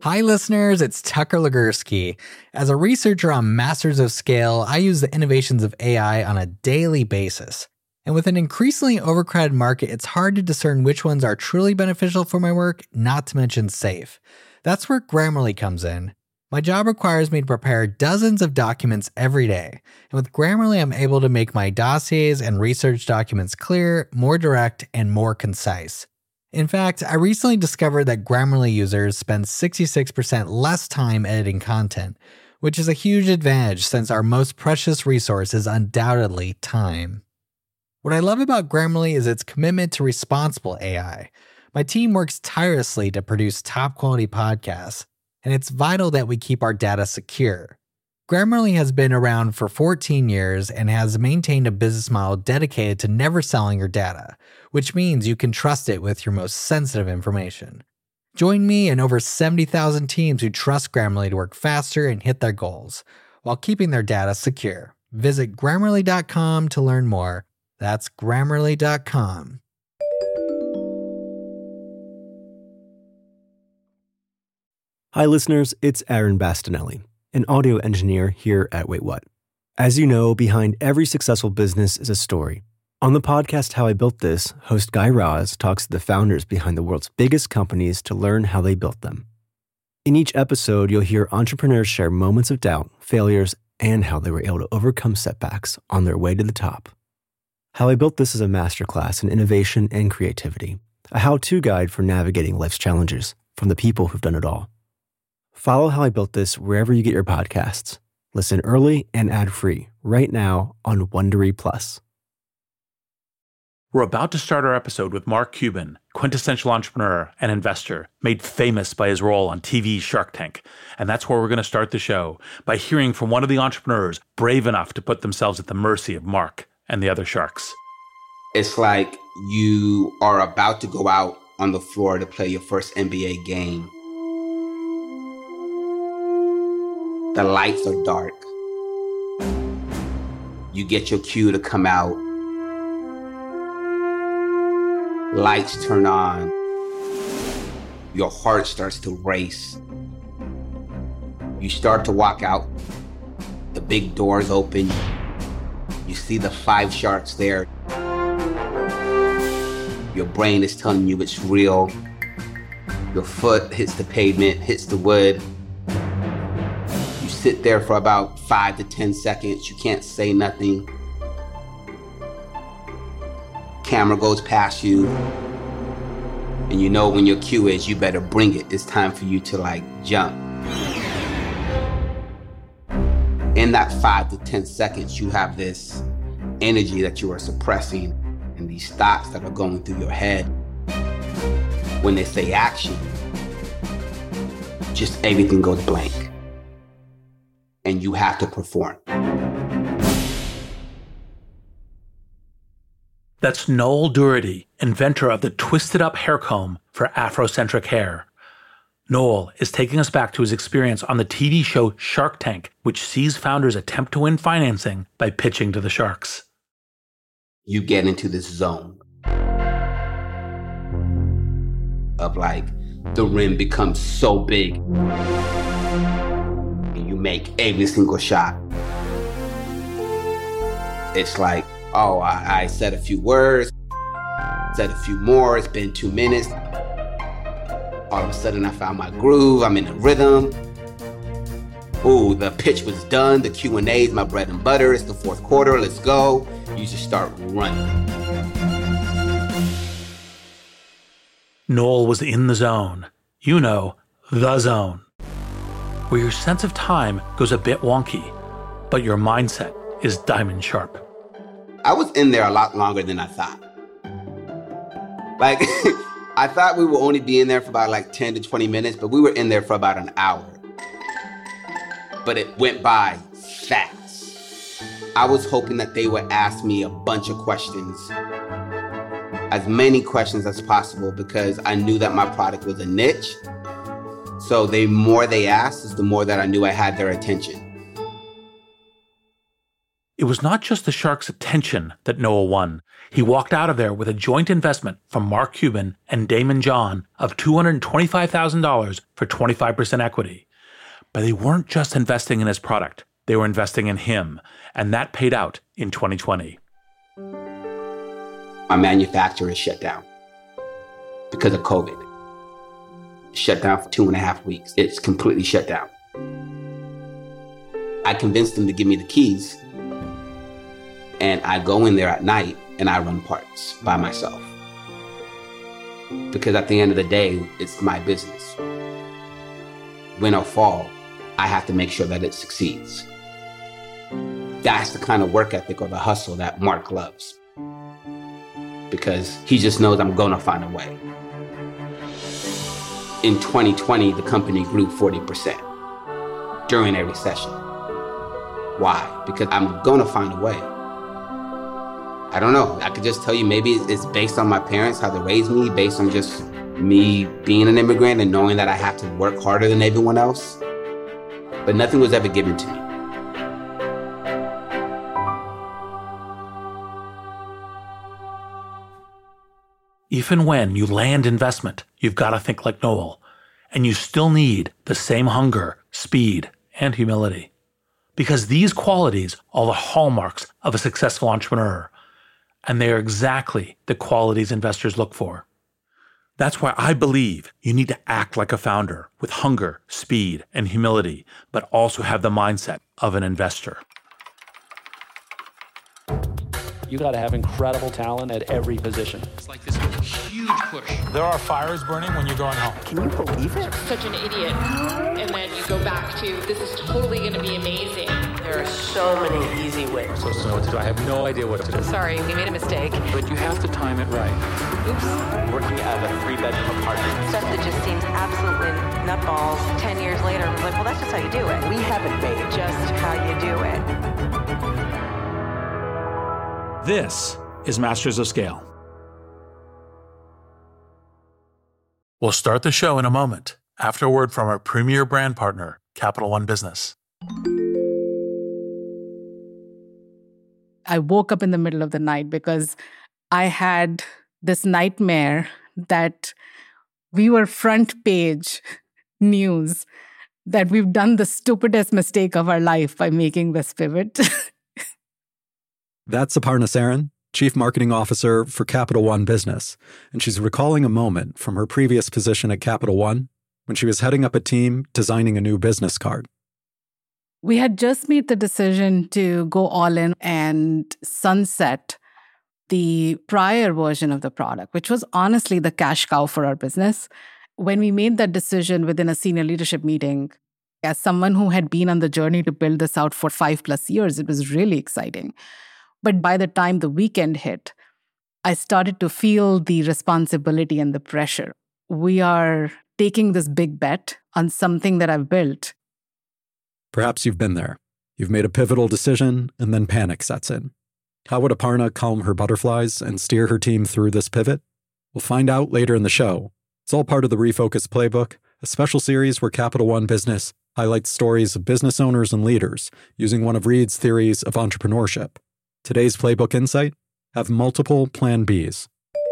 Hi listeners, it's Tucker Legursky. As a researcher on Masters of Scale, I use the innovations of AI on a daily basis. And with an increasingly overcrowded market, it's hard to discern which ones are truly beneficial for my work, not to mention safe. That's where Grammarly comes in. My job requires me to prepare dozens of documents every day. And with Grammarly, I'm able to make my dossiers and research documents clear, more direct, and more concise. In fact, I recently discovered that Grammarly users spend 66% less time editing content, which is a huge advantage since our most precious resource is undoubtedly time. What I love about Grammarly is its commitment to responsible AI. My team works tirelessly to produce top-quality podcasts, and it's vital that we keep our data secure. Grammarly has been around for 14 years and has maintained a business model dedicated to never selling your data, which means you can trust it with your most sensitive information. Join me and over 70,000 teams who trust Grammarly to work faster and hit their goals, while keeping their data secure. Visit Grammarly.com to learn more. That's Grammarly.com. Hi listeners, it's Aaron Bastinelli, an audio engineer here at Wait What. As you know, behind every successful business is a story. On the podcast How I Built This, host Guy Raz talks to the founders behind the world's biggest companies to learn how they built them. In each episode, you'll hear entrepreneurs share moments of doubt, failures, and how they were able to overcome setbacks on their way to the top. How I Built This is a masterclass in innovation and creativity, a how-to guide for navigating life's challenges from the people who've done it all. Follow How I Built This wherever you get your podcasts. Listen early and ad-free right now on Wondery Plus. We're about to start our episode with Mark Cuban, quintessential entrepreneur and investor, made famous by his role on TV's Shark Tank. And that's where we're going to start the show, by hearing from one of the entrepreneurs brave enough to put themselves at the mercy of Mark and the other sharks. It's like you are about to go out on the floor to play your first NBA game. The lights are dark. You get your cue to come out. Lights turn on. Your heart starts to race. You start to walk out. The big doors open. You see the 5 sharks there. Your brain is telling you it's real. Your foot hits the pavement, hits the wood. You sit there for about 5 to 10 seconds. You can't say nothing. Camera goes past you. And you know when your cue is, you better bring it. It's time for you to jump. In that 5 to 10 seconds, you have this energy that you are suppressing and these thoughts that are going through your head. When they say action, just everything goes blank. And you have to perform. That's Noel Doherty, inventor of the twisted-up hair comb for Afrocentric hair. Noel is taking us back to his experience on the TV show Shark Tank, which sees founders attempt to win financing by pitching to the sharks. You get into this zone of the rim becomes so big and you make every single shot. It's I said a few words, said a few more, it's been 2 minutes. All of a sudden I found my groove, I'm in a rhythm. Ooh, the pitch was done, the Q&A is my bread and butter, it's the 4th quarter, let's go. You just start running. Noel was in the zone. You know, the zone. Where your sense of time goes a bit wonky, but your mindset is diamond sharp. I was in there a lot longer than I thought. I thought we would only be in there for about 10 to 20 minutes, but we were in there for about an hour. But it went by fast. I was hoping that they would ask me a bunch of questions. As many questions as possible, because I knew that my product was a niche. So the more they asked is the more that I knew I had their attention. It was not just the shark's attention that Noel won. He walked out of there with a joint investment from Mark Cuban and Daymond John of $225,000 for 25% equity. But they weren't just investing in his product. They were investing in him, and that paid out in 2020. My manufacturer is shut down because of COVID. Shut down for 2.5 weeks. It's completely shut down. I convinced them to give me the keys, and I go in there at night and I run parts by myself. Because at the end of the day, it's my business. Win or fall, I have to make sure that it succeeds. That's the kind of work ethic or the hustle that Mark loves. Because he just knows I'm gonna find a way. In 2020, the company grew 40% during a recession. Why? Because I'm gonna find a way. I don't know. I could just tell you maybe it's based on my parents, how they raised me, based on just me being an immigrant and knowing that I have to work harder than everyone else. But nothing was ever given to me. Even when you land investment, you've got to think like Noel, and you still need the same hunger, speed, and humility. Because these qualities are the hallmarks of a successful entrepreneur, and they are exactly the qualities investors look for. That's why I believe you need to act like a founder with hunger, speed, and humility, but also have the mindset of an investor. You got to have incredible talent at every position. It's like this huge push. There are fires burning when you're going home. Can you believe it? Such an idiot. And then you go back to, this is totally going to be amazing. There are so many easy ways. So what to do? I have no idea what to do. Sorry, we made a mistake. But you have to time it right. Oops. Working as a 3-bedroom apartment. Stuff that just seems absolutely nutballs 10 years later. I'm like, well, that's just how you do it. We haven't made Just how you do it. This is Masters of Scale. We'll start the show in a moment after a word from our premier brand partner, Capital One Business. I woke up in the middle of the night because I had this nightmare that we were front page news, that we've done the stupidest mistake of our life by making this pivot. That's Aparna Saran, Chief Marketing Officer for Capital One Business, and she's recalling a moment from her previous position at Capital One when she was heading up a team designing a new business card. We had just made the decision to go all in and sunset the prior version of the product, which was honestly the cash cow for our business. When we made that decision within a senior leadership meeting, as someone who had been on the journey to build this out for 5+ years, it was really exciting. But by the time the weekend hit, I started to feel the responsibility and the pressure. We are taking this big bet on something that I've built. Perhaps you've been there. You've made a pivotal decision, and then panic sets in. How would Aparna calm her butterflies and steer her team through this pivot? We'll find out later in the show. It's all part of the Refocus Playbook, a special series where Capital One Business highlights stories of business owners and leaders using one of Reid's theories of entrepreneurship. Today's Playbook Insight: have multiple Plan Bs.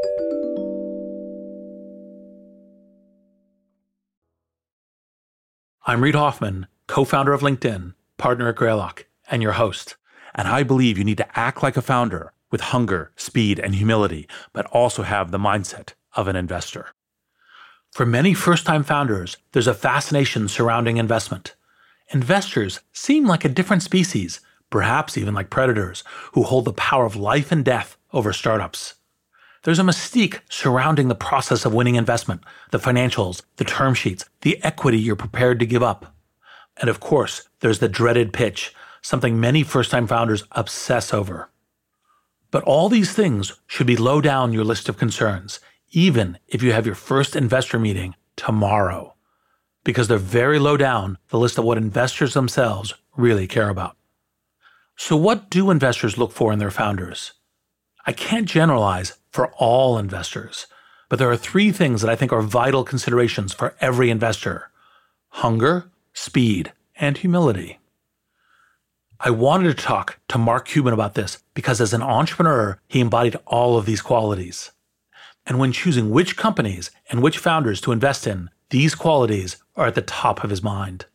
I'm Reid Hoffman, co-founder of LinkedIn, partner at Greylock, and your host. And I believe you need to act like a founder with hunger, speed, and humility, but also have the mindset of an investor. For many first-time founders, there's a fascination surrounding investment. Investors seem like a different species, perhaps even like predators, who hold the power of life and death over startups. There's a mystique surrounding the process of winning investment, the financials, the term sheets, the equity you're prepared to give up. And of course, there's the dreaded pitch, something many first-time founders obsess over. But all these things should be low down your list of concerns, even if you have your first investor meeting tomorrow, because they're very low down the list of what investors themselves really care about. So what do investors look for in their founders? I can't generalize for all investors, but there are 3 things that I think are vital considerations for every investor: hunger, speed, and humility. I wanted to talk to Mark Cuban about this because as an entrepreneur, he embodied all of these qualities. And when choosing which companies and which founders to invest in, these qualities are at the top of his mind.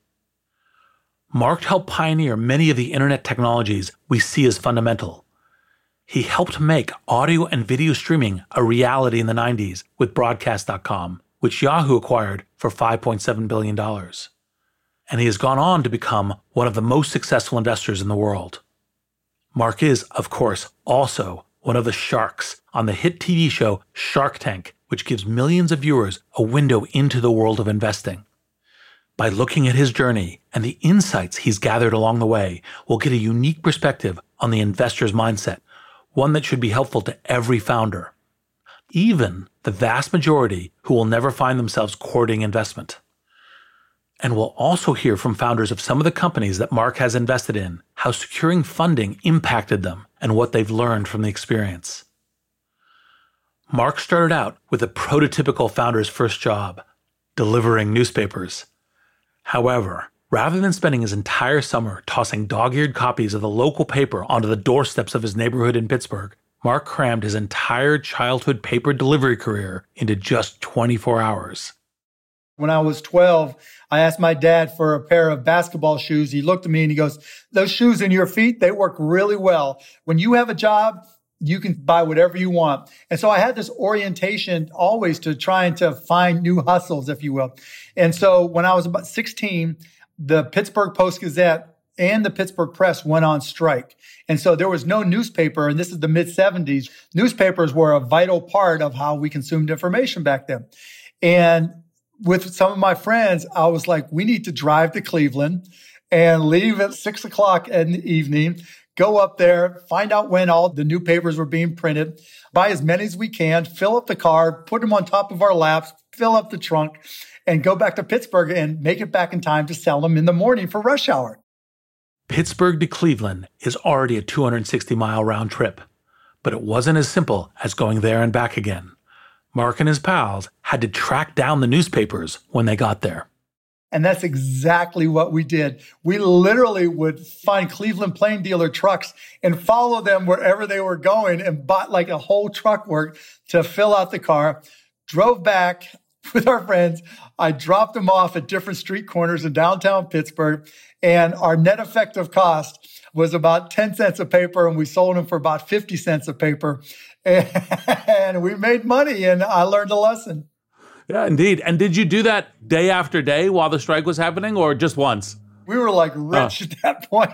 Mark helped pioneer many of the internet technologies we see as fundamental. He helped make audio and video streaming a reality in the 90s with Broadcast.com, which Yahoo acquired for $5.7 billion. And he has gone on to become one of the most successful investors in the world. Mark is, of course, also one of the sharks on the hit TV show Shark Tank, which gives millions of viewers a window into the world of investing. By looking at his journey and the insights he's gathered along the way, we'll get a unique perspective on the investor's mindset, one that should be helpful to every founder, even the vast majority who will never find themselves courting investment. And we'll also hear from founders of some of the companies that Mark has invested in, how securing funding impacted them and what they've learned from the experience. Mark started out with a prototypical founder's first job, delivering newspapers. However, rather than spending his entire summer tossing dog-eared copies of the local paper onto the doorsteps of his neighborhood in Pittsburgh, Mark crammed his entire childhood paper delivery career into just 24 hours. When I was 12, I asked my dad for a pair of basketball shoes. He looked at me and he goes, "Those shoes in your feet, they work really well. When you have a job, you can buy whatever you want." And so I had this orientation always to trying to find new hustles, if you will. And so when I was about 16, the Pittsburgh Post-Gazette and the Pittsburgh Press went on strike. And so there was no newspaper, and this is the mid-70s. Newspapers were a vital part of how we consumed information back then. And with some of my friends, I was like, we need to drive to Cleveland and leave at 6 o'clock in the evening, go up there, find out when all the new papers were being printed, buy as many as we can, fill up the car, put them on top of our laps, fill up the trunk, and go back to Pittsburgh and make it back in time to sell them in the morning for rush hour. Pittsburgh to Cleveland is already a 260-mile round trip, but it wasn't as simple as going there and back again. Mark and his pals had to track down the newspapers when they got there. And that's exactly what we did. We literally would find Cleveland Plain Dealer trucks and follow them wherever they were going and bought like a whole truck work to fill out the car, drove back with our friends. I dropped them off at different street corners in downtown Pittsburgh, and our net effective cost was about 10 cents a paper, and we sold them for about 50 cents a paper. And we made money, and I learned a lesson. Yeah, indeed. And did you do that day after day while the strike was happening, or just once? We were like rich at that point.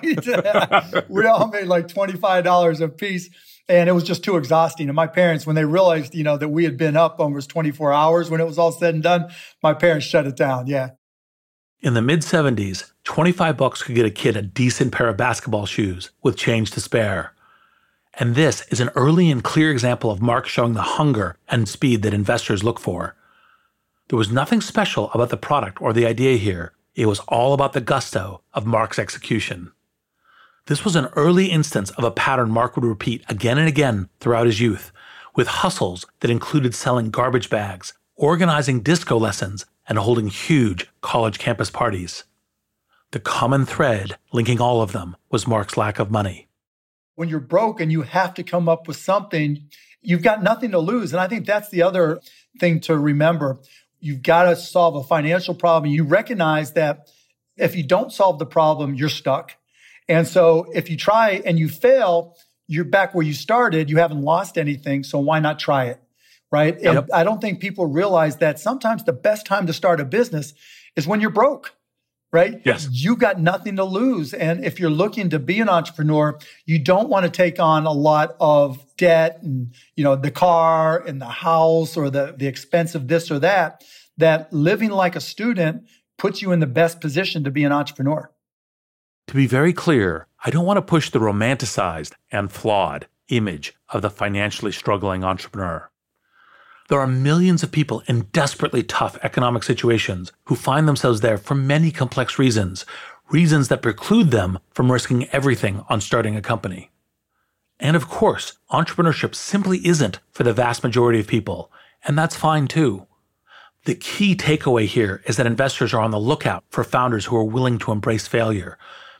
We all made like $25 a piece, and it was just too exhausting. And my parents, when they realized, that we had been up almost 24 hours when it was all said and done, my parents shut it down. Yeah. In the mid-70s, $25 could get a kid a decent pair of basketball shoes with change to spare. And this is an early and clear example of Mark showing the hunger and speed that investors look for. There was nothing special about the product or the idea here. It was all about the gusto of Mark's execution. This was an early instance of a pattern Mark would repeat again and again throughout his youth, with hustles that included selling garbage bags, organizing disco lessons, and holding huge college campus parties. The common thread linking all of them was Mark's lack of money. When you're broke and you have to come up with something, you've got nothing to lose. And I think that's the other thing to remember. You've got to solve a financial problem. You recognize that if you don't solve the problem, you're stuck. And so if you try and you fail, you're back where you started. You haven't lost anything. So why not try it? Right. Yep. And I don't think people realize that sometimes the best time to start a business is when you're broke. Right? Yes. You got nothing to lose. And if you're looking to be an entrepreneur, you don't want to take on a lot of debt and, the car and the house or the expense of this or that living like a student puts you in the best position to be an entrepreneur. To be very clear, I don't want to push the romanticized and flawed image of the financially struggling entrepreneur. There are millions of people in desperately tough economic situations who find themselves there for many complex reasons that preclude them from risking everything on starting a company. And of course, entrepreneurship simply isn't for the vast majority of people, and that's fine too. The key takeaway here is that investors are on the lookout for founders who are willing to embrace failure,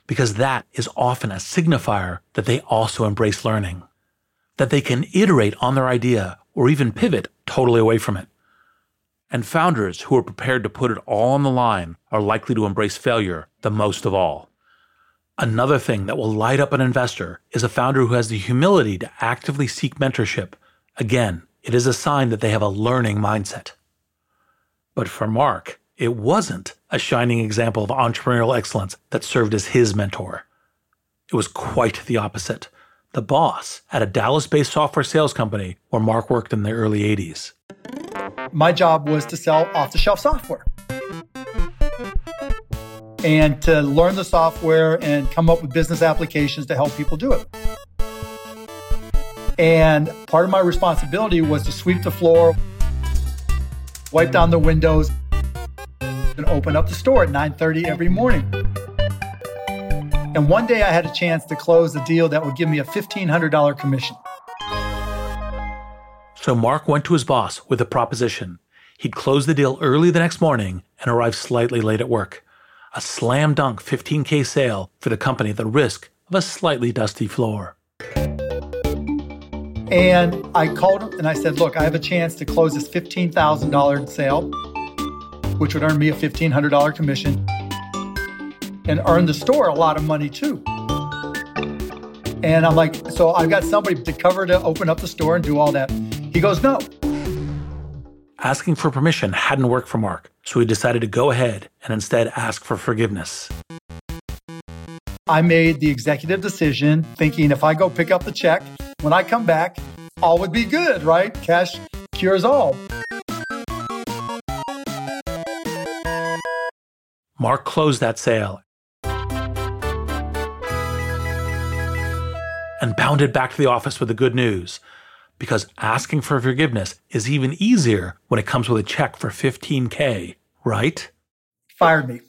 because that is often a signifier that they also embrace learning, that they can iterate on their idea or even pivot totally away from it. And founders who are prepared to put it all on the line are likely to embrace failure the most of all. Another thing that will light up an investor is a founder who has the humility to actively seek mentorship. Again, it is a sign that they have a learning mindset. But for Mark, it wasn't a shining example of entrepreneurial excellence that served as his mentor. It was quite the opposite. The boss at a Dallas-based software sales company where Mark worked in the early 80s. My job was to sell off-the-shelf software and to learn the software and come up with business applications to help people do it. And part of my responsibility was to sweep the floor, wipe down the windows, and open up the store at 9:30 every morning. And one day I had a chance to close a deal that would give me a $1,500 commission. So Mark went to his boss with a proposition. He'd close the deal early the next morning and arrive slightly late at work. A slam dunk $15K sale for the company at the risk of a slightly dusty floor. And I called him and I said, look, I have a chance to close this $15,000 sale, which would earn me a $1,500 commission and earn the store a lot of money too. And I'm like, so I've got somebody to open up the store and do all that. He goes, no. Asking for permission hadn't worked for Mark, so he decided to go ahead and instead ask for forgiveness. I made the executive decision thinking if I go pick up the check, when I come back, all would be good, right? Cash cures all. Mark closed that sale and bounded back to the office with the good news, because asking for forgiveness is even easier when it comes with a check for $15K, right? Fired me.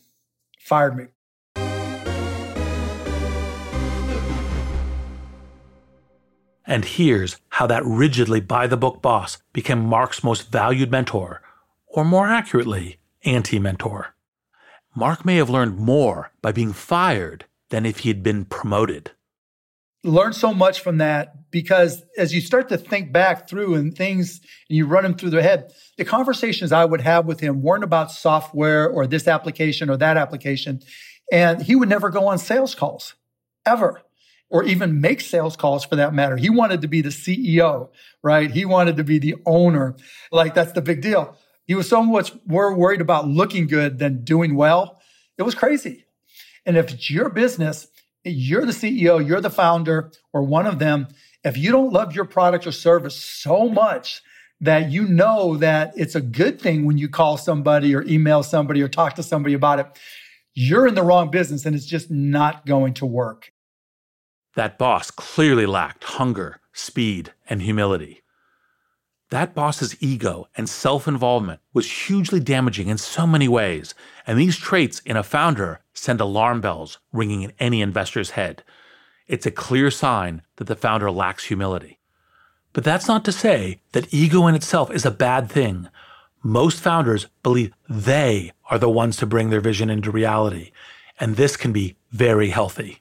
And here's how that rigidly by-the-book boss became Mark's most valued mentor, or more accurately, anti-mentor. Mark may have learned more by being fired than if he had been promoted. Learn so much from that because as you start to think back through and things, and you run them through their head, the conversations I would have with him weren't about software or this application or that application. And he would never go on sales calls, ever, or even make sales calls for that matter. He wanted to be the CEO, right? He wanted to be the owner. Like, that's the big deal. He was so much more worried about looking good than doing well. It was crazy. And if it's your business, you're the CEO, you're the founder, or one of them. If you don't love your product or service so much that you know that it's a good thing when you call somebody or email somebody or talk to somebody about it, you're in the wrong business and it's just not going to work. That boss clearly lacked hunger, speed, and humility. That boss's ego and self-involvement was hugely damaging in so many ways, and these traits in a founder send alarm bells ringing in any investor's head. It's a clear sign that the founder lacks humility. But that's not to say that ego in itself is a bad thing. Most founders believe they are the ones to bring their vision into reality, and this can be very healthy.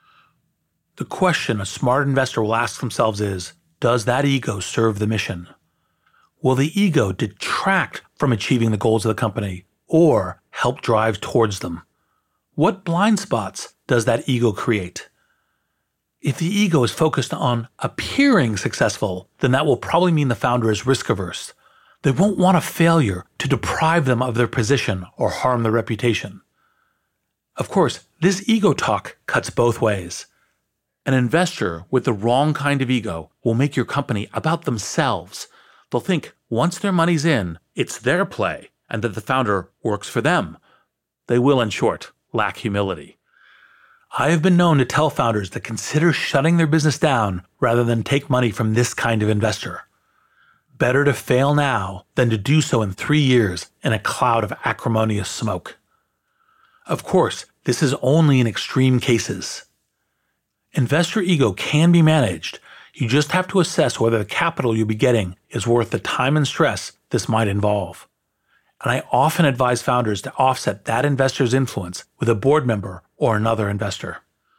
The question a smart investor will ask themselves is, does that ego serve the mission? Will the ego detract from achieving the goals of the company or help drive towards them? What blind spots does that ego create? If the ego is focused on appearing successful, then that will probably mean the founder is risk-averse. They won't want a failure to deprive them of their position or harm their reputation. Of course, this ego talk cuts both ways. An investor with the wrong kind of ego will make your company about themselves. They'll think once their money's in, it's their play, and that the founder works for them. They will, in short, lack humility. I have been known to tell founders to consider shutting their business down rather than take money from this kind of investor. Better to fail now than to do so in 3 years in a cloud of acrimonious smoke. Of course, this is only in extreme cases. Investor ego can be managed. You just have to assess whether the capital you'll be getting is worth the time and stress this might involve. and I often advise founders to offset that investor's influence with a board member or another investor.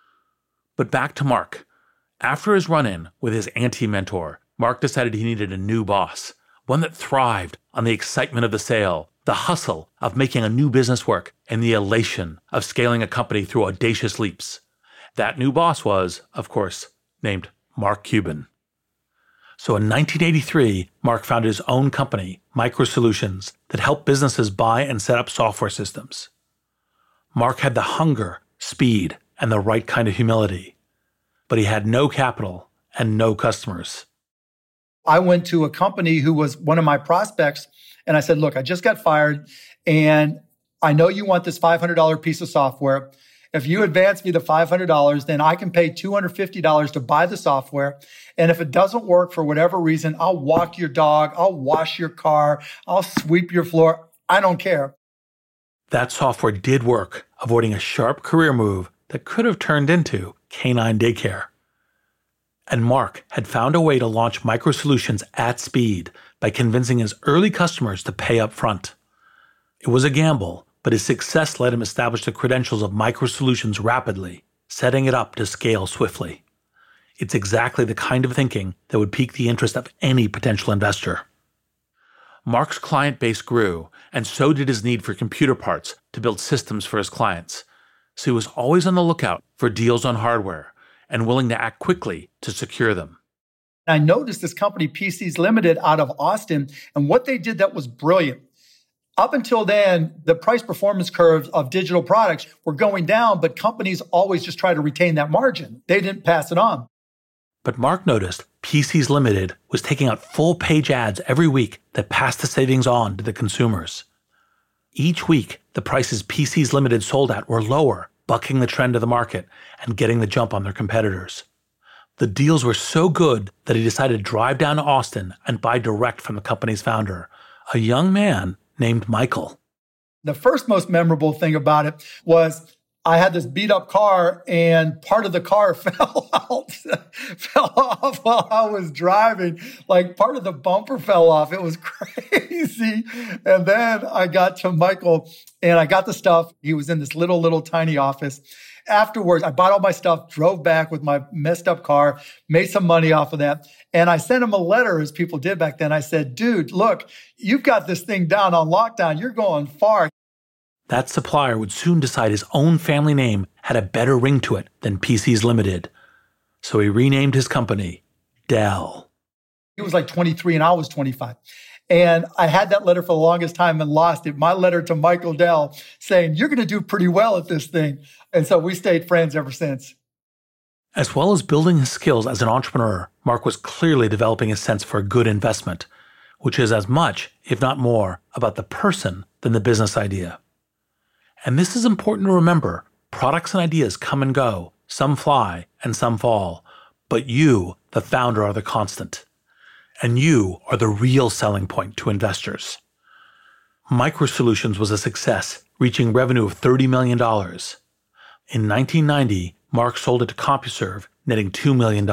But back to Mark. After his run-in with his anti-mentor, Mark decided he needed a new boss, one that thrived on the excitement of the sale, the hustle of making a new business work, and the elation of scaling a company through audacious leaps. That new boss was, of course, named Mark Cuban. So in 1983, Mark founded his own company, MicroSolutions, that helped businesses buy and set up software systems. Mark had the hunger, speed, and the right kind of humility, but he had no capital and no customers. I went to a company who was one of my prospects, and I said, look, I just got fired, and I know you want this $500 piece of software. If you advance me the $500, then I can pay $250 to buy the software. And if it doesn't work for whatever reason, I'll walk your dog, I'll wash your car, I'll sweep your floor. I don't care. That software did work, avoiding a sharp career move that could have turned into canine daycare. And Mark had found a way to launch MicroSolutions at speed by convincing his early customers to pay up front. It was a gamble, but his success let him establish the credentials of MicroSolutions rapidly, setting it up to scale swiftly. It's exactly the kind of thinking that would pique the interest of any potential investor. Mark's client base grew, and so did his need for computer parts to build systems for his clients. So he was always on the lookout for deals on hardware and willing to act quickly to secure them. I noticed this company, PCs Limited, out of Austin, and what they did that was brilliant. Up until then, the price performance curves of digital products were going down, but companies always just try to retain that margin. They didn't pass it on. But Mark noticed PCs Limited was taking out full-page ads every week that passed the savings on to the consumers. Each week, the prices PCs Limited sold at were lower, bucking the trend of the market and getting the jump on their competitors. The deals were so good that he decided to drive down to Austin and buy direct from the company's founder, a young man named Michael. The first most memorable thing about it was I had this beat up car and part of the car fell off while I was driving. Like part of the bumper fell off. It was crazy. And then I got to Michael and I got the stuff. He was in this little tiny office. Afterwards, I bought all my stuff, drove back with my messed up car, made some money off of that. And I sent him a letter, as people did back then. I said, dude, look, you've got this thing down on lockdown. You're going far. That supplier would soon decide his own family name had a better ring to it than PCs Limited. So he renamed his company Dell. He was like 23 and I was 25. And I had that letter for the longest time and lost it. My letter to Michael Dell saying, you're going to do pretty well at this thing. And so we stayed friends ever since. As well as building his skills as an entrepreneur, Mark was clearly developing a sense for a good investment, which is as much, if not more, about the person than the business idea. And this is important to remember. Products and ideas come and go. Some fly and some fall. But you, the founder, are the constant. And you are the real selling point to investors. MicroSolutions was a success, reaching revenue of $30 million. In 1990, Mark sold it to CompuServe, netting $2 million.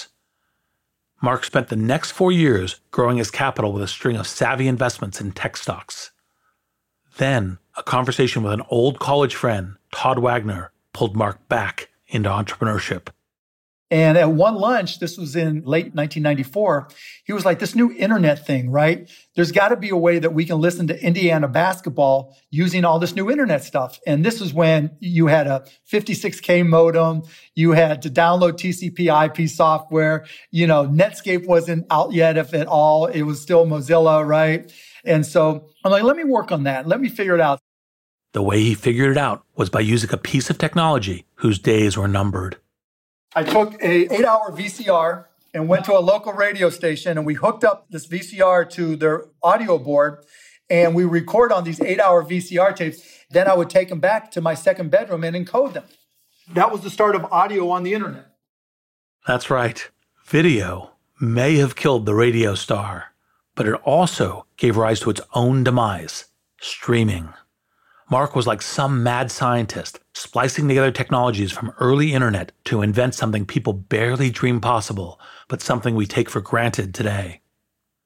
Mark spent the next 4 years growing his capital with a string of savvy investments in tech stocks. Then, a conversation with an old college friend, Todd Wagner, pulled Mark back into entrepreneurship. And at one lunch, this was in late 1994, he was like, this new internet thing, right? There's got to be a way that we can listen to Indiana basketball using all this new internet stuff. And this is when you had a 56K modem. You had to download TCP IP software. You know, Netscape wasn't out yet, if at all. It was still Mozilla, right? And so I'm like, let me work on that. Let me figure it out. The way he figured it out was by using a piece of technology whose days were numbered. I took a 8-hour VCR and went to a local radio station, and we hooked up this VCR to their audio board, and we record on these 8-hour VCR tapes. Then I would take them back to my second bedroom and encode them. That was the start of audio on the internet. That's right. Video may have killed the radio star, but it also gave rise to its own demise, streaming. Mark was like some mad scientist, splicing together technologies from early internet to invent something people barely dreamed possible, but something we take for granted today.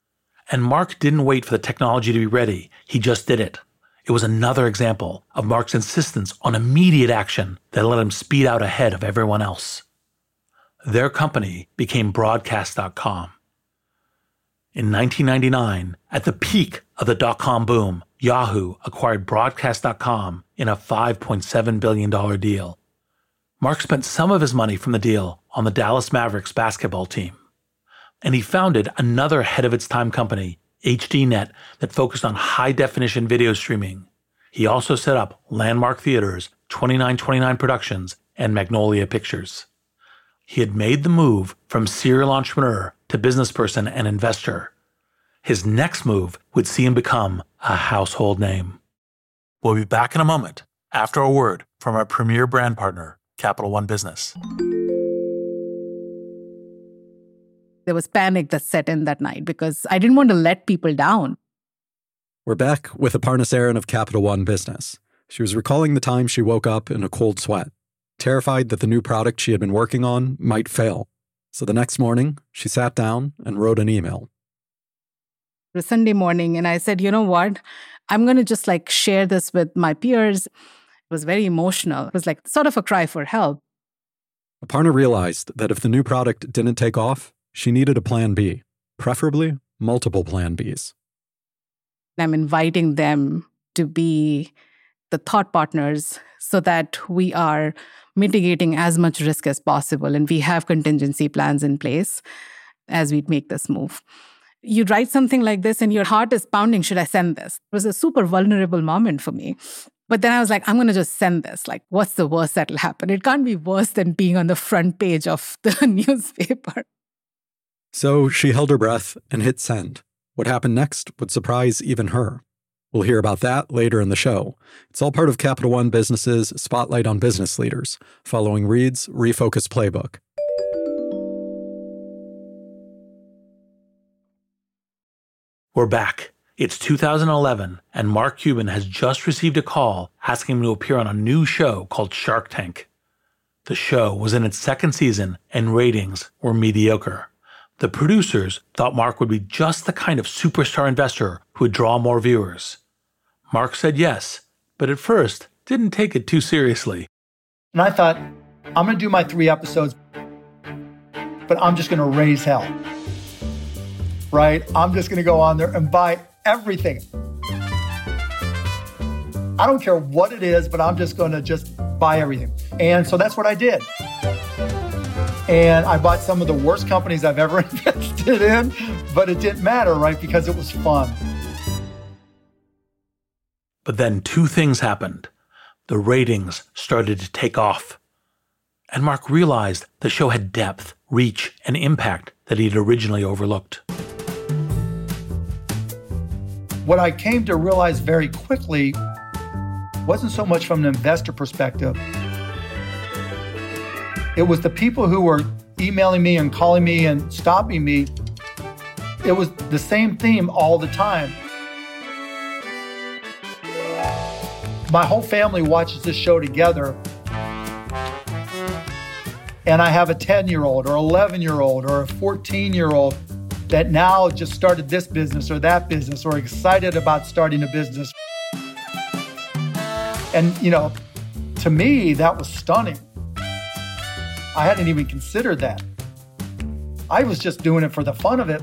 And Mark didn't wait for the technology to be ready. He just did it. It was another example of Mark's insistence on immediate action that let him speed out ahead of everyone else. Their company became Broadcast.com. In 1999, at the peak of the dot-com boom, Yahoo acquired Broadcast.com in a $5.7 billion deal. Mark spent some of his money from the deal on the Dallas Mavericks basketball team. And he founded another ahead-of-its-time company, HDNet, that focused on high-definition video streaming. He also set up Landmark Theaters, 2929 Productions, and Magnolia Pictures. He had made the move from serial entrepreneur to businessperson and investor. His next move would see him become a household name. We'll be back in a moment after a word from our premier brand partner, Capital One Business. There was panic that set in that night because I didn't want to let people down. We're back with Aparna Saran of Capital One Business. She was recalling the time she woke up in a cold sweat, terrified that the new product she had been working on might fail. So the next morning, she sat down and wrote an email. It was Sunday morning, and I said, you know what? I'm going to just share this with my peers. It was very emotional. It was sort of a cry for help. Aparna realized that if the new product didn't take off, she needed a plan B, preferably multiple plan Bs. I'm inviting them to be the thought partners so that we are mitigating as much risk as possible and we have contingency plans in place as we make this move. You write something like this and your heart is pounding, should I send this? It was a super vulnerable moment for me. But then I was I'm going to just send this. What's the worst that'll happen? It can't be worse than being on the front page of the newspaper. So she held her breath and hit send. What happened next would surprise even her. We'll hear about that later in the show. It's all part of Capital One Business's Spotlight on Business Leaders, following Reed's Refocus Playbook. We're back. It's 2011, and Mark Cuban has just received a call asking him to appear on a new show called Shark Tank. The show was in its second season, and ratings were mediocre. The producers thought Mark would be just the kind of superstar investor who would draw more viewers. Mark said yes, but at first didn't take it too seriously. And I thought, I'm going to do my 3 episodes, but I'm just going to raise hell. Right? I'm just going to go on there and buy everything. I don't care what it is, but I'm just going to buy everything. And so that's what I did. And I bought some of the worst companies I've ever invested in, but it didn't matter, right? Because it was fun. But then 2 things happened. The ratings started to take off. And Mark realized the show had depth, reach, and impact that he'd originally overlooked. What I came to realize very quickly wasn't so much from an investor perspective. It was the people who were emailing me and calling me and stopping me. It was the same theme all the time. My whole family watches this show together. And I have a 10-year-old or 11-year-old or a 14-year-old that now just started this business or that business or excited about starting a business. And, to me, that was stunning. I hadn't even considered that. I was just doing it for the fun of it.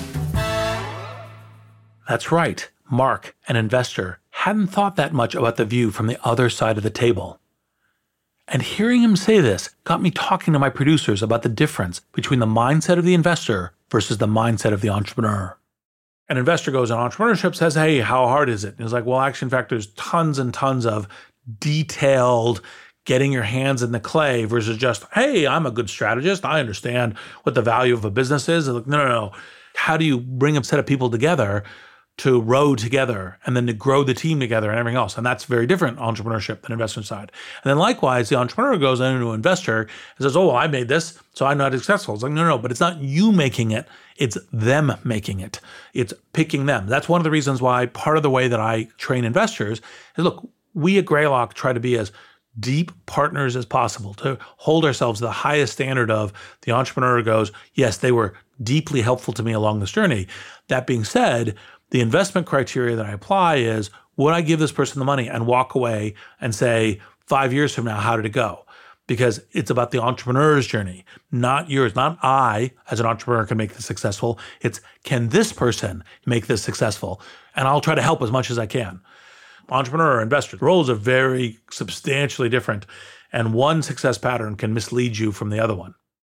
That's right. Mark, an investor, hadn't thought that much about the view from the other side of the table. And hearing him say this got me talking to my producers about the difference between the mindset of the investor versus the mindset of the entrepreneur. An investor goes on entrepreneurship, says, hey, how hard is it? And he's like, well, actually, in fact, there's tons and tons of detailed getting your hands in the clay versus just, hey, I'm a good strategist. I understand what the value of a business is. Like, no. How do you bring a set of people together to row together and then to grow the team together and everything else? And that's very different entrepreneurship than investment side. And then likewise, the entrepreneur goes into an investor and says, oh, well, I made this, so I'm not successful. It's like, no, but it's not you making it. It's them making it. It's picking them. That's one of the reasons why part of the way that I train investors is, look, we at Greylock try to be as deep partners as possible, to hold ourselves to the highest standard of the entrepreneur goes, yes, they were deeply helpful to me along this journey. That being said, the investment criteria that I apply is, would I give this person the money and walk away and say, 5 years from now, how did it go? Because it's about the entrepreneur's journey, not yours. Not I, as an entrepreneur, can make this successful. It's, can this person make this successful? And I'll try to help as much as I can. Entrepreneur or investor, the roles are very substantially different, and one success pattern can mislead you from the other one.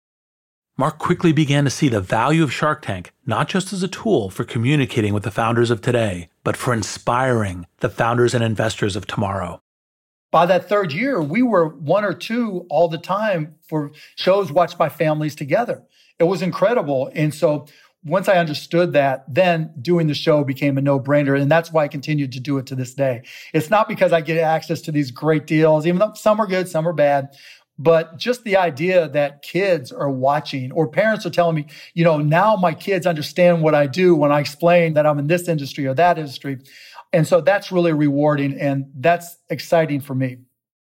Mark quickly began to see the value of Shark Tank, not just as a tool for communicating with the founders of today, but for inspiring the founders and investors of tomorrow. By that third year, we were 1 or 2 all the time for shows watched by families together. It was incredible. And so once I understood that, then doing the show became a no-brainer. And that's why I continued to do it to this day. It's not because I get access to these great deals, even though some are good, some are bad. But just the idea that kids are watching, or parents are telling me, now my kids understand what I do when I explain that I'm in this industry or that industry. And so that's really rewarding, and that's exciting for me.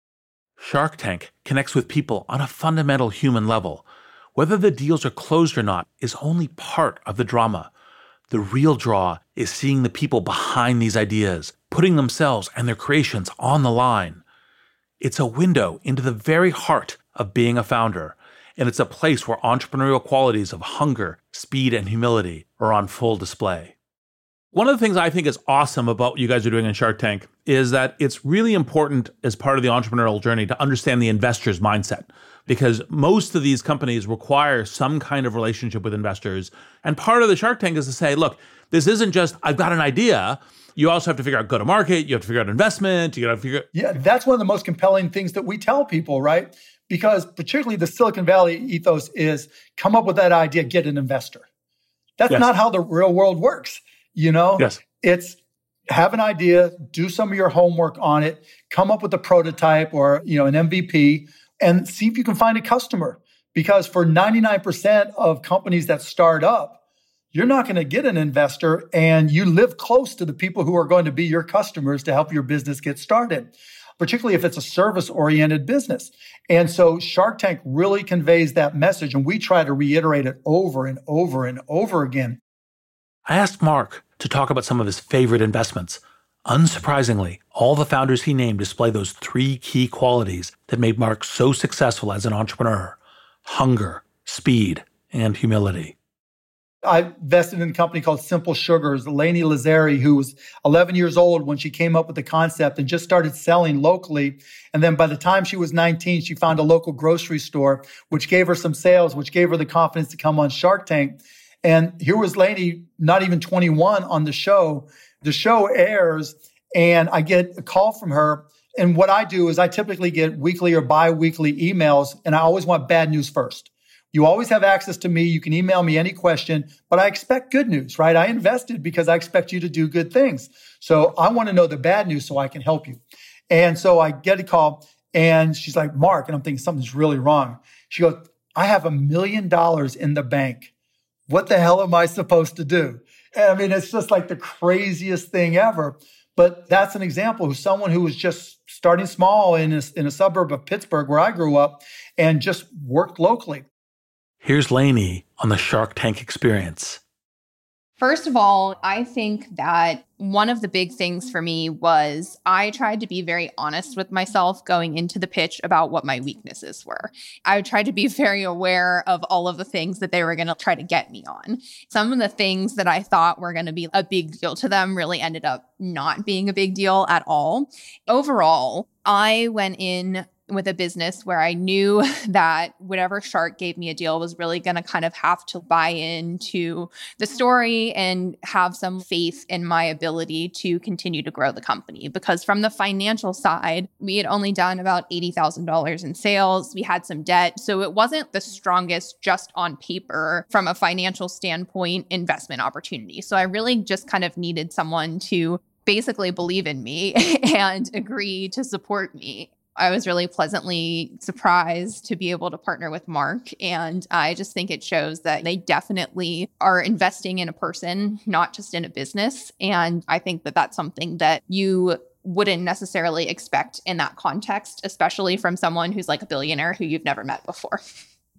Shark Tank connects with people on a fundamental human level. Whether the deals are closed or not is only part of the drama. The real draw is seeing the people behind these ideas, putting themselves and their creations on the line. It's a window into the very heart of being a founder, and it's a place where entrepreneurial qualities of hunger, speed, and humility are on full display. One of the things I think is awesome about what you guys are doing in Shark Tank is that it's really important as part of the entrepreneurial journey to understand the investor's mindset, because most of these companies require some kind of relationship with investors. And part of the Shark Tank is to say, look, this isn't just, I've got an idea. You also have to figure out go-to-market. You have to figure out investment. You got to figure out... Yeah, that's one of the most compelling things that we tell people, right? Because particularly the Silicon Valley ethos is come up with that idea, get an investor. That's not how the real world works. Yes. It's have an idea, do some of your homework on it, come up with a prototype or, an MVP, and see if you can find a customer. Because for 99% of companies that start up, you're not going to get an investor, and you live close to the people who are going to be your customers to help your business get started, particularly if it's a service-oriented business. And so Shark Tank really conveys that message, and we try to reiterate it over and over and over again. I asked Mark to talk about some of his favorite investments. Unsurprisingly, all the founders he named display those 3 key qualities that made Mark so successful as an entrepreneur: hunger, speed, and humility. I invested in a company called Simple Sugars. Lainey Lazari, who was 11 years old when she came up with the concept and just started selling locally. And then by the time she was 19, she found a local grocery store, which gave her some sales, which gave her the confidence to come on Shark Tank. And here was Lainey, not even 21, on the show. The show airs, and I get a call from her. And what I do is I typically get weekly or bi-weekly emails, and I always want bad news first. You always have access to me. You can email me any question, but I expect good news, right? I invested because I expect you to do good things. So I want to know the bad news so I can help you. And so I get a call, and she's like, Mark, and I'm thinking something's really wrong. She goes, I have $1 million in the bank. What the hell am I supposed to do? I mean, it's just like the craziest thing ever. But that's an example of someone who was just starting small in a suburb of Pittsburgh, where I grew up, and just worked locally. Here's Lainey on the Shark Tank experience. First of all, I think that one of the big things for me was I tried to be very honest with myself going into the pitch about what my weaknesses were. I tried to be very aware of all of the things that they were going to try to get me on. Some of the things that I thought were going to be a big deal to them really ended up not being a big deal at all. Overall, I went in with a business where I knew that whatever shark gave me a deal was really going to kind of have to buy into the story and have some faith in my ability to continue to grow the company. Because from the financial side, we had only done about $80,000 in sales. We had some debt. So it wasn't the strongest, just on paper, from a financial standpoint, investment opportunity. So I really just kind of needed someone to basically believe in me and agree to support me. I was really pleasantly surprised to be able to partner with Mark. And I just think it shows that they definitely are investing in a person, not just in a business. And I think that that's something that you wouldn't necessarily expect in that context, especially from someone who's like a billionaire who you've never met before.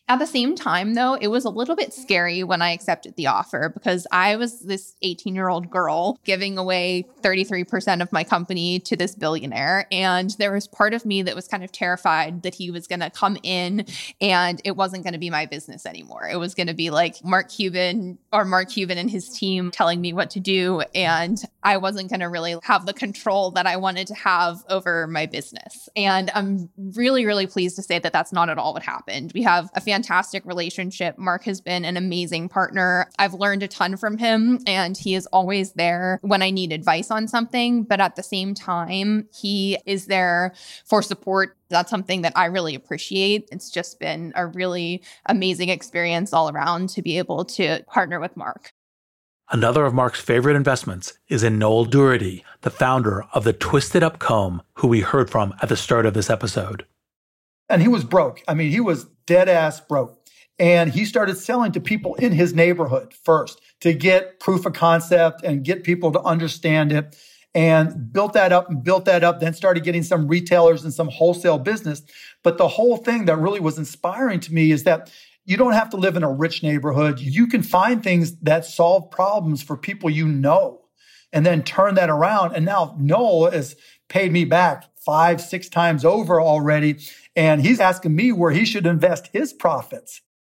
At the same time, though, it was a little bit scary when I accepted the offer because I was this 18-year-old girl giving away 33% of my company to this billionaire. And there was part of me that was kind of terrified that he was going to come in and it wasn't going to be my business anymore. It was going to be like Mark Cuban and his team telling me what to do. And I wasn't going to really have the control that I wanted to have over my business. And I'm really, really pleased to say that that's not at all what happened. We have a fantastic relationship. Mark has been an amazing partner. I've learned a ton from him, and he is always there when I need advice on something. But at the same time, he is there for support. That's something that I really appreciate. It's just been a really amazing experience all around to be able to partner with Mark. Another of Mark's favorite investments is in Noel Dougherty, the founder of the Twisted Up Comb, who we heard from at the start of this episode. And he was broke. I mean, he was dead ass broke. And he started selling to people in his neighborhood first to get proof of concept and get people to understand it, and built that up, then started getting some retailers and some wholesale business. But the whole thing that really was inspiring to me is that you don't have to live in a rich neighborhood. You can find things that solve problems for people you know, and then turn that around. And now Noel has paid me back 5-6 times over already. And he's asking me where he should invest his profits.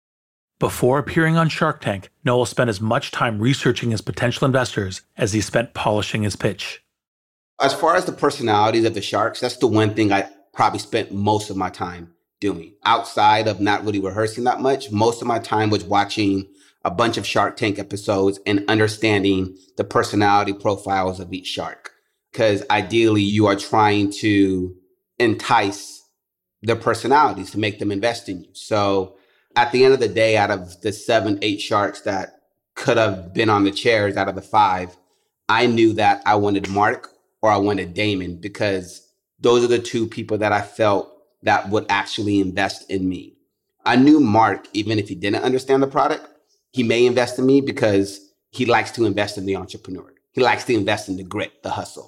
Before appearing on Shark Tank, Noel spent as much time researching his potential investors as he spent polishing his pitch. As far as the personalities of the sharks, that's the one thing I probably spent most of my time doing. Outside of not really rehearsing that much, most of my time was watching a bunch of Shark Tank episodes and understanding the personality profiles of each shark. Because ideally, you are trying to entice their personalities to make them invest in you. So at the end of the day, out of the 7-8 sharks that could have been on the chairs out of the 5, I knew that I wanted Mark or I wanted Damon, because those are the 2 people that I felt that would actually invest in me. I knew Mark, even if he didn't understand the product, he may invest in me because he likes to invest in the entrepreneur. He likes to invest in the grit, the hustle.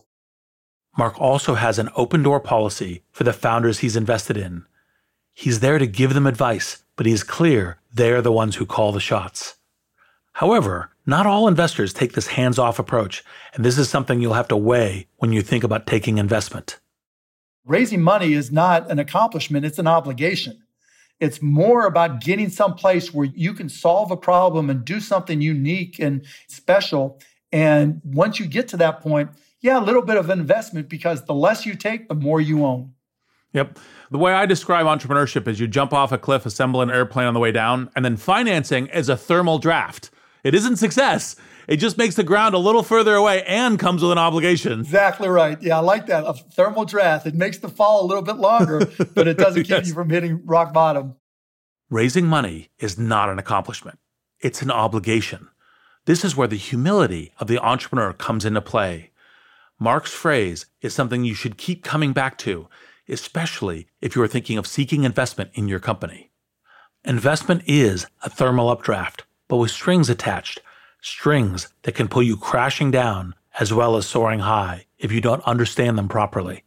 Mark also has an open door policy for the founders he's invested in. He's there to give them advice, but he's clear they're the ones who call the shots. However, not all investors take this hands-off approach, and this is something you'll have to weigh when you think about taking investment. Raising money is not an accomplishment, it's an obligation. It's more about getting someplace where you can solve a problem and do something unique and special. And once you get to that point, a little bit of investment, because the less you take, the more you own. Yep. The way I describe entrepreneurship is you jump off a cliff, assemble an airplane on the way down, and then financing is a thermal draft. It isn't success. It just makes the ground a little further away and comes with an obligation. Exactly right. Yeah, I like that. A thermal draft. It makes the fall a little bit longer, but it doesn't keep you from hitting rock bottom. Raising money is not an accomplishment. It's an obligation. This is where the humility of the entrepreneur comes into play. Mark's phrase is something you should keep coming back to, especially if you are thinking of seeking investment in your company. Investment is a thermal updraft, but with strings attached, strings that can pull you crashing down as well as soaring high if you don't understand them properly.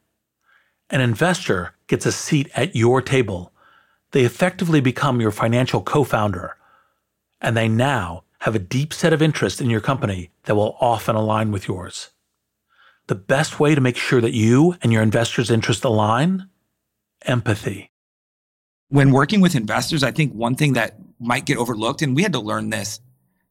An investor gets a seat at your table. They effectively become your financial co-founder, and they now have a deep set of interest in your company that will often align with yours. The best way to make sure that you and your investors' interests align? Empathy. When working with investors, I think one thing that might get overlooked, and we had to learn this,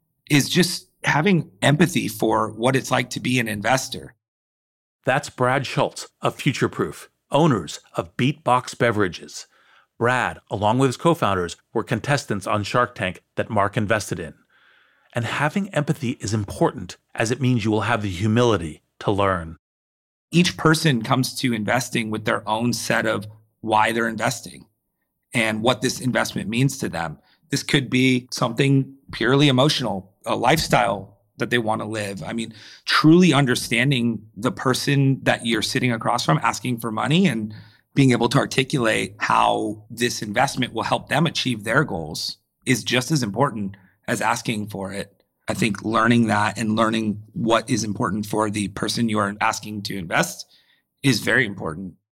is just having empathy for what it's like to be an investor. That's Brad Schultz of Futureproof, owners of Beatbox Beverages. Brad, along with his co-founders, were contestants on Shark Tank that Mark invested in. And having empathy is important, as it means you will have the humility to learn. Each person comes to investing with their own set of why they're investing and what this investment means to them. This could be something purely emotional, a lifestyle that they want to live. I mean, truly understanding the person that you're sitting across from asking for money and being able to articulate how this investment will help them achieve their goals is just as important as asking for it. I think learning that and learning what is important for the person you are asking to invest is very important.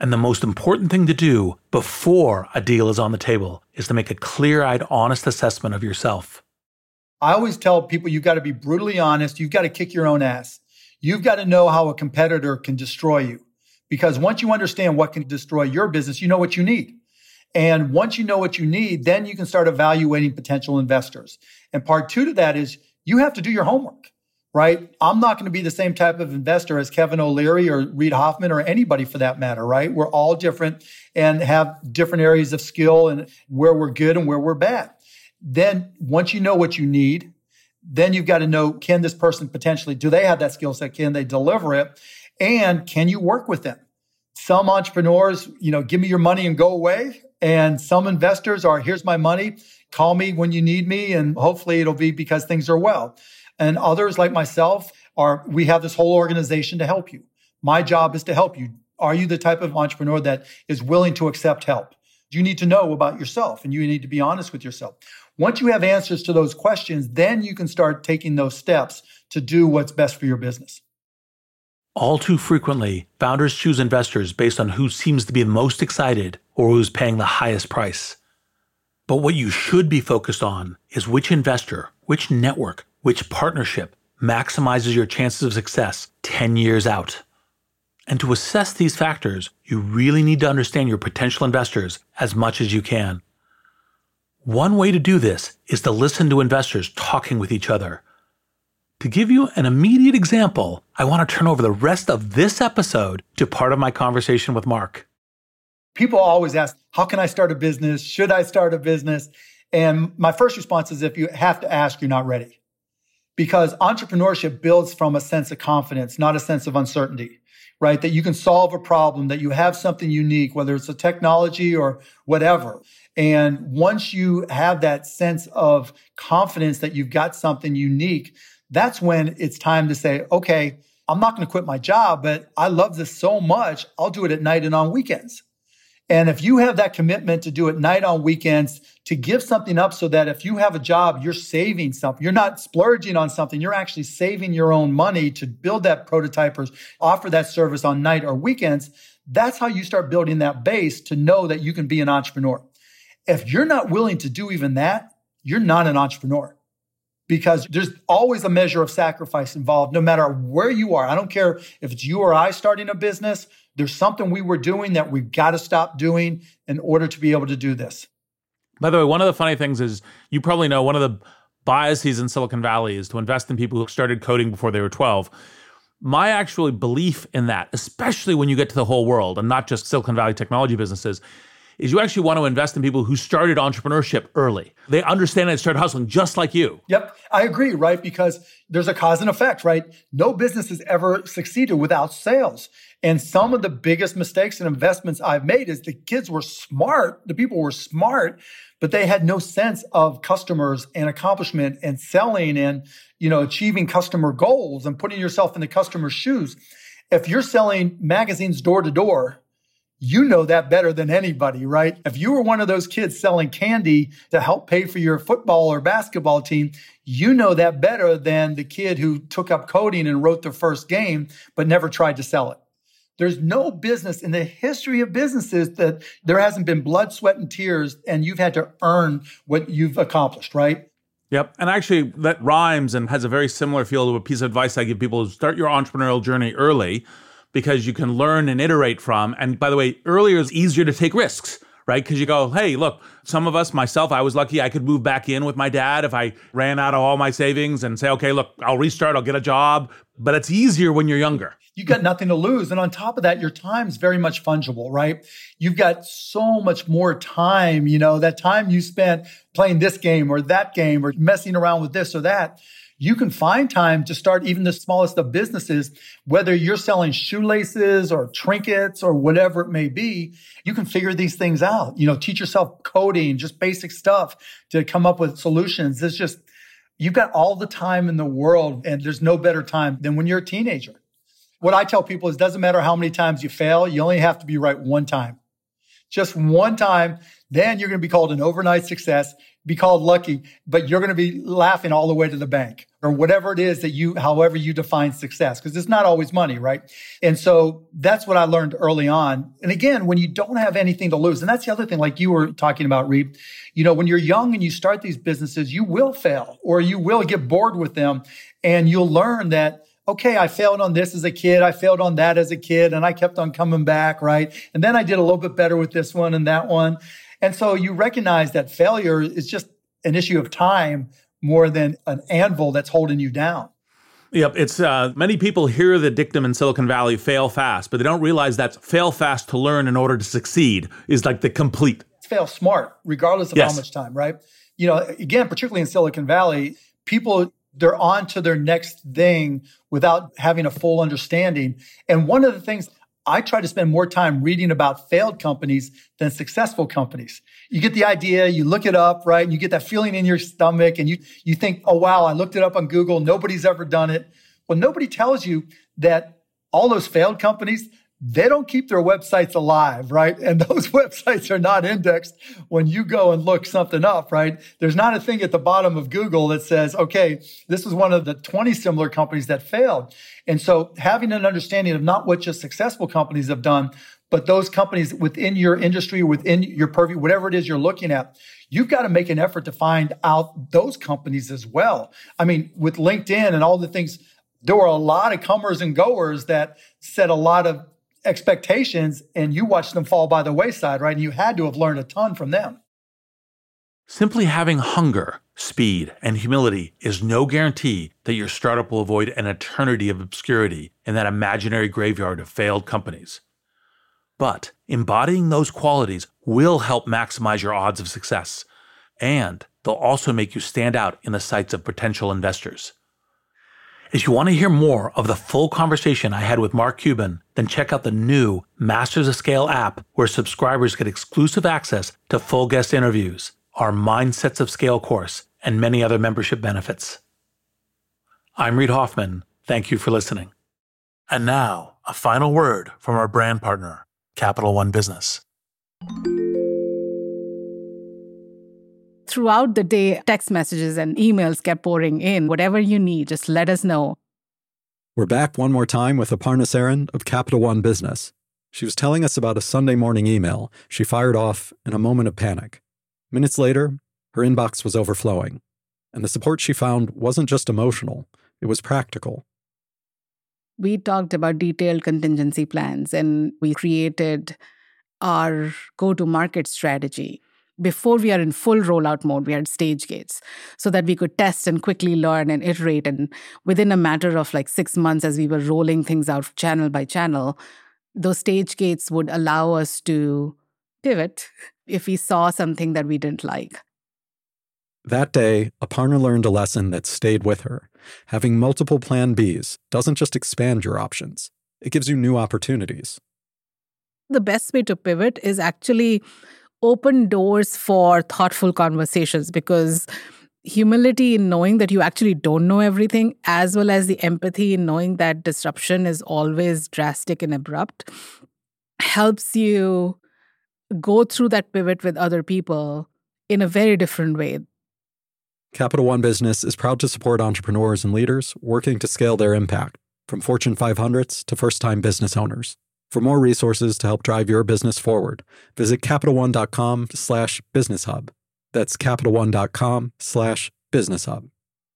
And the most important thing to do before a deal is on the table is to make a clear-eyed, honest assessment of yourself. I always tell people you've got to be brutally honest. You've got to kick your own ass. You've got to know how a competitor can destroy you. Because once you understand what can destroy your business, you know what you need. And once you know what you need, then you can start evaluating potential investors. And part 2 to that is you have to do your homework. Right? I'm not going to be the same type of investor as Kevin O'Leary or Reid Hoffman or anybody for that matter, right? We're all different and have different areas of skill and where we're good and where we're bad. Then once you know what you need, then you've got to know, can this person potentially, do they have that skill set? Can they deliver it? And can you work with them? Some entrepreneurs, give me your money and go away. And some investors are, here's my money. Call me when you need me. And hopefully it'll be because things are well. And others like myself we have this whole organization to help you. My job is to help you. Are you the type of entrepreneur that is willing to accept help? You need to know about yourself and you need to be honest with yourself. Once you have answers to those questions, then you can start taking those steps to do what's best for your business. All too frequently, founders choose investors based on who seems to be the most excited or who's paying the highest price. But what you should be focused on is which investor, which network, which partnership maximizes your chances of success 10 years out. And to assess these factors, you really need to understand your potential investors as much as you can. One way to do this is to listen to investors talking with each other. To give you an immediate example, I want to turn over the rest of this episode to part of my conversation with Mark. People always ask, how can I start a business? Should I start a business? And my first response is, if you have to ask, you're not ready. Because entrepreneurship builds from a sense of confidence, not a sense of uncertainty, right? That you can solve a problem, that you have something unique, whether it's a technology or whatever. And once you have that sense of confidence that you've got something unique, that's when it's time to say, okay, I'm not going to quit my job, but I love this so much, I'll do it at night and on weekends. And if you have that commitment to do it night on weekends, to give something up so that if you have a job, you're saving something. You're not splurging on something. You're actually saving your own money to build that prototype or offer that service on night or weekends. That's how you start building that base to know that you can be an entrepreneur. If you're not willing to do even that, you're not an entrepreneur. Because there's always a measure of sacrifice involved, no matter where you are. I don't care if it's you or I starting a business. There's something we were doing that we've got to stop doing in order to be able to do this. By the way, one of the funny things is, you probably know one of the biases in Silicon Valley is to invest in people who started coding before they were 12. My actual belief in that, especially when you get to the whole world and not just Silicon Valley technology businesses, is you actually want to invest in people who started entrepreneurship early. They understand and started hustling just like you. Yep, I agree, right? Because there's a cause and effect, right? No business has ever succeeded without sales. And some of the biggest mistakes and investments I've made is the kids were smart, the people were smart, but they had no sense of customers and accomplishment and selling and, achieving customer goals and putting yourself in the customer's shoes. If you're selling magazines door to door, you know that better than anybody, right? If you were one of those kids selling candy to help pay for your football or basketball team, you know that better than the kid who took up coding and wrote their first game, but never tried to sell it. There's no business in the history of businesses that there hasn't been blood, sweat, and tears, and you've had to earn what you've accomplished, right? Yep. And actually, that rhymes and has a very similar feel to a piece of advice I give people: is start your entrepreneurial journey early, because you can learn and iterate from. And by the way, earlier is easier to take risks, right? Because you go, hey, look, some of us, myself, I was lucky I could move back in with my dad if I ran out of all my savings and say, okay, look, I'll restart, I'll get a job. But it's easier when you're younger. You got nothing to lose. And on top of that, your time is very much fungible, right? You've got so much more time, that time you spent playing this game or that game or messing around with this or that. You can find time to start even the smallest of businesses, whether you're selling shoelaces or trinkets or whatever it may be. You can figure these things out, teach yourself coding, just basic stuff to come up with solutions. It's just, you've got all the time in the world, and there's no better time than when you're a teenager. What I tell people is, it doesn't matter how many times you fail, you only have to be right one time. Just one time, then you're going to be called an overnight success. be called lucky, but you're going to be laughing all the way to the bank or whatever it is that however you define success, because it's not always money, right? And so that's what I learned early on. And again, when you don't have anything to lose, and that's the other thing, like you were talking about, Reeb, when you're young and you start these businesses, you will fail or you will get bored with them, and you'll learn that, okay, I failed on this as a kid. I failed on that as a kid, and I kept on coming back, right? And then I did a little bit better with this one and that one. And so you recognize that failure is just an issue of time more than an anvil that's holding you down. Yep. It's many people hear the dictum in Silicon Valley, fail fast, but they don't realize that fail fast to learn in order to succeed is like the complete. Fail smart, regardless of how much time, right? Again, particularly in Silicon Valley, people, they're on to their next thing without having a full understanding. And one of the things, I try to spend more time reading about failed companies than successful companies. You get the idea, you look it up, right? And you get that feeling in your stomach and you think, oh, wow, I looked it up on Google. Nobody's ever done it. Well, nobody tells you that all those failed companies, they don't keep their websites alive, right? And those websites are not indexed when you go and look something up, right? There's not a thing at the bottom of Google that says, okay, this was one of the 20 similar companies that failed. And so having an understanding of not what just successful companies have done, but those companies within your industry, within your purview, whatever it is you're looking at, you've got to make an effort to find out those companies as well. I mean, with LinkedIn and all the things, there were a lot of comers and goers that set a lot of expectations, and you watched them fall by the wayside, right? And you had to have learned a ton from them. Simply having hunger, speed, and humility is no guarantee that your startup will avoid an eternity of obscurity in that imaginary graveyard of failed companies. But embodying those qualities will help maximize your odds of success, and they'll also make you stand out in the sights of potential investors. If you want to hear more of the full conversation I had with Mark Cuban, then check out the new Masters of Scale app, where subscribers get exclusive access to full guest interviews, our Mindsets of Scale course, and many other membership benefits. I'm Reid Hoffman. Thank you for listening. And now, a final word from our brand partner, Capital One Business. Throughout the day, text messages and emails kept pouring in. Whatever you need, just let us know. We're back one more time with Aparna Saran of Capital One Business. She was telling us about a Sunday morning email she fired off in a moment of panic. Minutes later, her inbox was overflowing. And the support she found wasn't just emotional, it was practical. We talked about detailed contingency plans, and we created our go-to-market strategy. Before we are in full rollout mode, we had stage gates so that we could test and quickly learn and iterate. And within a matter of 6 months, as we were rolling things out channel by channel, those stage gates would allow us to pivot if we saw something that we didn't like. That day, Aparna learned a lesson that stayed with her. Having multiple plan Bs doesn't just expand your options. It gives you new opportunities. The best way to pivot is actually open doors for thoughtful conversations, because humility in knowing that you actually don't know everything, as well as the empathy in knowing that disruption is always drastic and abrupt, helps you go through that pivot with other people in a very different way. Capital One Business is proud to support entrepreneurs and leaders working to scale their impact, from Fortune 500s to first-time business owners. For more resources to help drive your business forward, visit CapitalOne.com/BusinessHub. That's CapitalOne.com/BusinessHub.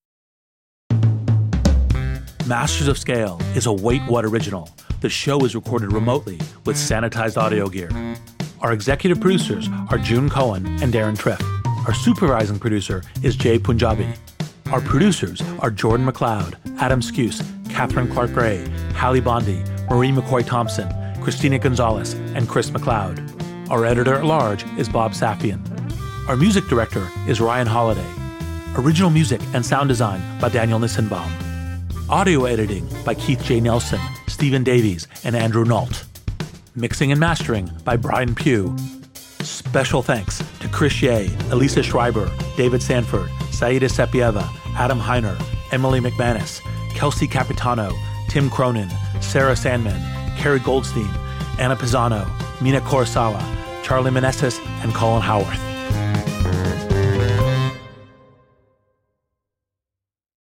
Masters of Scale is a Wait What original. The show is recorded remotely with sanitized audio gear. Our executive producers are June Cohen and Darren Triff. Our supervising producer is Jay Punjabi. Our producers are Jordan McLeod, Adam Skuse, Catherine Clark-Gray, Hallie Bondi, Marie McCoy-Thompson, Christina Gonzalez, and Chris McLeod. Our editor-at-large is Bob Safian. Our music director is Ryan Holiday. Original music and sound design by Daniel Nissenbaum. Audio editing by Keith J. Nelson, Stephen Davies, and Andrew Nault. Mixing and mastering by Brian Pugh. Special thanks to Chris Ye, Elisa Schreiber, David Sanford, Saida Sepieva, Adam Heiner, Emily McManus, Kelsey Capitano, Tim Cronin, Sarah Sandman, Carrie Goldstein, Anna Pisano, Mina Kurosawa, Charlie Meneses, and Colin Howarth.